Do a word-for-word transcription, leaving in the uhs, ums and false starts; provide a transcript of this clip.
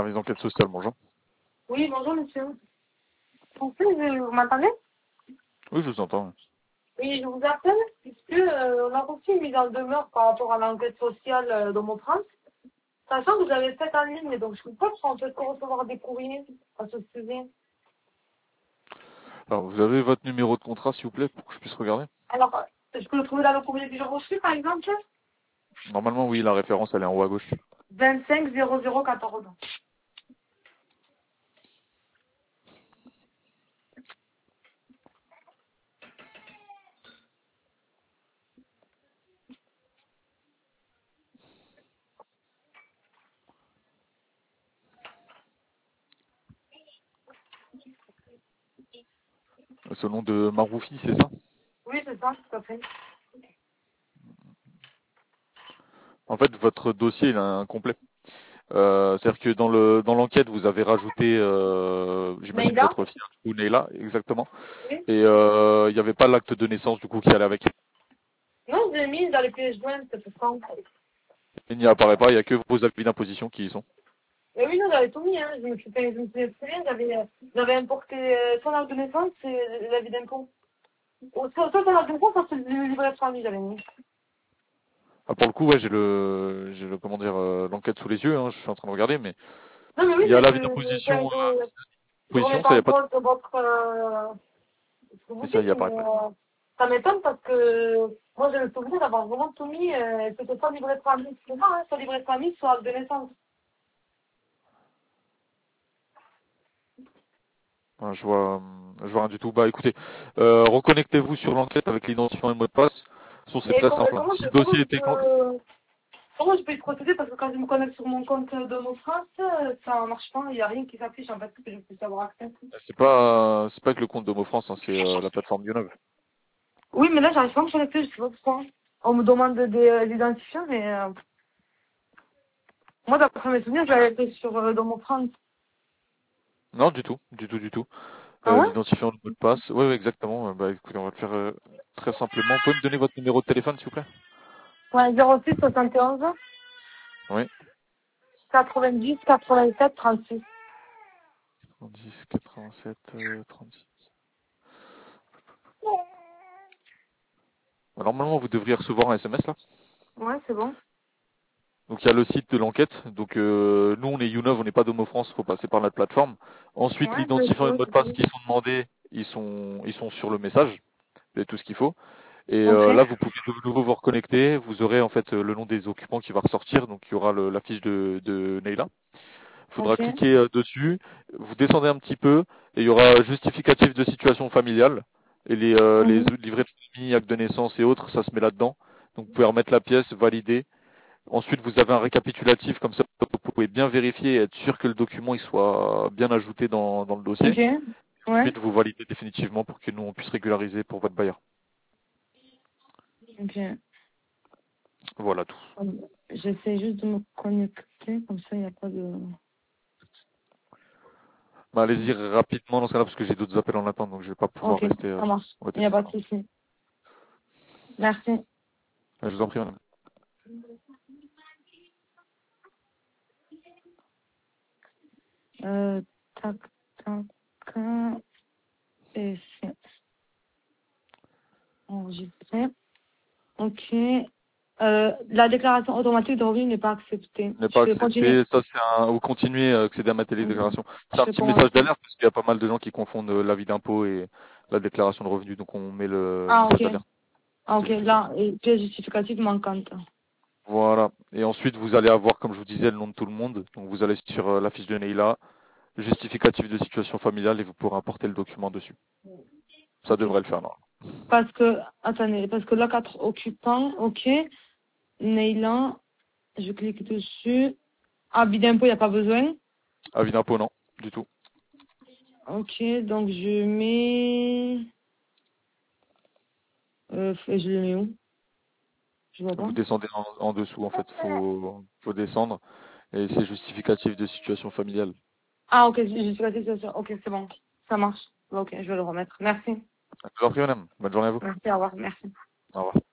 Service d'enquête sociale, bonjour. Oui, bonjour monsieur. En fait, je- vous m'entendez? Oui, je vous entends. Oui, je vous appelle puisque euh, on a reçu une mise en demeure par rapport à l'enquête sociale euh, dans mon France, sachant que vous avez fait en ligne, donc je ne sais pas si on peut recevoir des courriers à ce sujet. Alors, vous avez votre numéro de contrat, s'il vous plaît, pour que je puisse regarder? Alors, euh, je peux le trouver dans le courrier que j'ai reçu, par exemple? Normalement, oui, la référence, elle est en haut à gauche. vingt-cinq zéro zéro quatorze. C'est au nom de Maroufi, c'est ça? Oui, c'est ça, tout à fait. En fait, votre dossier, il est incomplet. Euh, c'est-à-dire que dans le dans l'enquête, vous avez rajouté, euh, j'imagine, Maïda? votre fille, ou Neila, exactement. Oui. Et euh, il n'y avait pas l'acte de naissance, du coup, qui allait avec. Non, je l'ai mis dans les pièces jointes, c'est pour ça. Il n'y apparaît pas, il n'y a que vos avis d'imposition qui y sont. Mais oui, non, j'avais tout mis, hein. Je me suis fait, je me suis fait, j'avais, euh, j'avais importé euh, son acte de naissance et l'avis d'impôt. Au- Soit soit son acte de naissance, soit c'est le livret de famille, j'avais mis. Ah, pour le coup, ouais, j'ai le, j'ai le, comment dire, euh, l'enquête sous les yeux, hein, je suis en train de regarder, mais Non, mais oui, il y a mais l'avis je, je, d'imposition, je, euh, je remets position, pas ça, il n'y en a pas de, cause votre, euh, ce que vous mais ça, il dites, n'y mais apparaît pas. euh, ça m'étonne parce que moi, j'ai le souvenir d'avoir vraiment tout mis, euh, que ce soit livret de famille, c'est ça, hein, soit livret de famille, soit acte de naissance. Enfin, je vois, hum, je vois rien du tout. Bah, écoutez, euh, reconnectez-vous sur l'enquête avec l'identifiant et le mot de passe. Sinon, c'est Mais très comment, simple, hein. comment, Si je, le comment dossier je était, con- peux, comment je peux y procéder parce que quand je me connecte sur mon compte de mon France, euh, ça marche pas, il n'y a rien qui s'affiche en fait, que je puisse avoir accès. c'est pas, c'est pas que le compte d'Homo France, hein, c'est euh, la plateforme YouNov. Oui, mais là, j'arrive pas à me connecter, je sais pas pourquoi. On me demande des euh, identifiants, mais euh, moi, d'après mes souvenirs, j'avais fait sur euh, dans mon France. Non, du tout, du tout, du tout. Ah Euh, ouais? l'identifiant, le mot de passe. Oui, exactement. Euh, Bah, écoutez, on va le faire euh, très simplement. Vous pouvez me donner votre numéro de téléphone, s'il vous plaît? Ouais, zéro six soixante et onze Oui. quatre-vingt-dix quatre-vingt-sept trente-six. dix, quatre-vingt-sept, euh, trente-six. Bah, normalement, vous devriez recevoir un S M S là. Ouais, c'est bon. Donc il y a le site de l'enquête. Donc euh, nous on est YouNov, on n'est pas d'Homo France, faut passer par notre plateforme. Ensuite Ouais, mais c'est l'identifiant et le bon, mot de c'est passe bon. qui sont demandés, ils sont ils sont sur le message, et tout ce qu'il faut. Et Ok, euh, là vous pouvez de nouveau vous reconnecter, vous aurez en fait euh, le nom des occupants qui va ressortir, donc il y aura le- la fiche de, de Neila. Il faudra ok. cliquer euh, dessus, vous descendez un petit peu et il y aura justificatif de situation familiale et les euh, les Mhm. livrets de famille, actes de naissance et autres, ça se met là-dedans. Donc vous pouvez remettre la pièce, valider. Ensuite, vous avez un récapitulatif, comme ça vous pouvez bien vérifier et être sûr que le document il soit bien ajouté dans, dans le dossier. Ok, ouais, Ensuite, vous validez définitivement pour que nous on puisse régulariser pour votre bailleur. ok. Voilà tout. Euh, J'essaie juste de me connecter, comme ça, il n'y a pas de... Bah, allez-y rapidement dans ce cas-là parce que j'ai d'autres appels en attente, donc je vais pas pouvoir Ok, rester euh, ça marche. sur votre Il n'y a téléphone. pas de souci. Merci. Je vous en prie, madame. Euh, tac, tac, tac, et c'est enregistré. Ok. Euh, la déclaration automatique de revenu n'est pas acceptée. Ne Je pas vais continuer. accepter, ça c'est un, ou continuer à accéder à ma Mhm. télédéclaration. C'est Je un fais petit comment message ici? d'alerte parce qu'il y a pas mal de gens qui confondent euh, l'avis d'impôt et la déclaration de revenus, donc on met le Ah, ok. message d'alerte. Ah, C'est ok. juste pour ça. Là, et pièce justificative manquante. Voilà. Et ensuite, vous allez avoir, comme je vous disais, le nom de tout le monde. Donc, vous allez sur euh, la fiche de Neila, justificatif de situation familiale et vous pourrez importer le document dessus. Ça Ok. devrait le faire, non? Parce que, attendez, parce que là, quatre occupants, ok. Neylan, je clique dessus. Avis d'impôt, il n'y a pas besoin. Avis d'impôt, non, du tout. Ok, donc je mets... Euh, je le mets où? Je vois pas. Vous descendez en, en dessous, en fait. Faut, faut descendre. Et c'est justificatif de situation familiale. Ah, ok, justificatif, c'est ça. Ok, c'est bon. Ça marche. Ok, je vais le remettre. Merci. Je vous en prie, madame. Bonne journée à vous. Merci, au revoir. Merci. Au revoir.